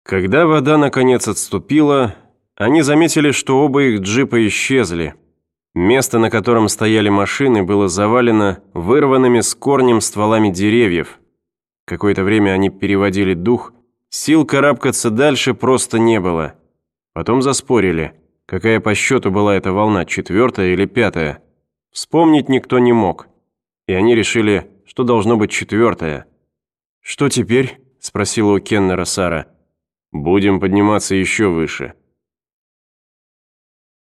Когда вода наконец отступила, они заметили, что оба их джипа исчезли. Место, на котором стояли машины, было завалено вырванными с корнем стволами деревьев. Какое-то время они переводили дух, сил карабкаться дальше просто не было. Потом заспорили, какая по счету была эта волна, 4-я или 5-я. Вспомнить никто не мог, и они решили, что должно быть 4-я. «Что теперь?» – спросила у Кеннера Сара. «Будем подниматься еще выше.